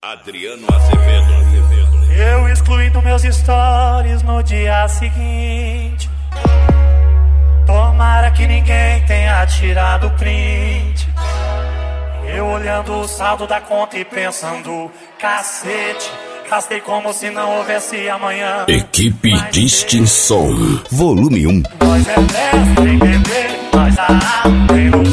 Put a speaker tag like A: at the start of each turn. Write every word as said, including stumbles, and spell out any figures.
A: Adriano Azevedo.
B: Eu excluindo meus stories no dia seguinte. Tomara que ninguém tenha tirado print. Eu olhando o saldo da conta e pensando, cacete, gastei como se não houvesse amanhã.
C: Equipe Distinção, volume um.
B: Nós é festa, tem bebê, nós a tem no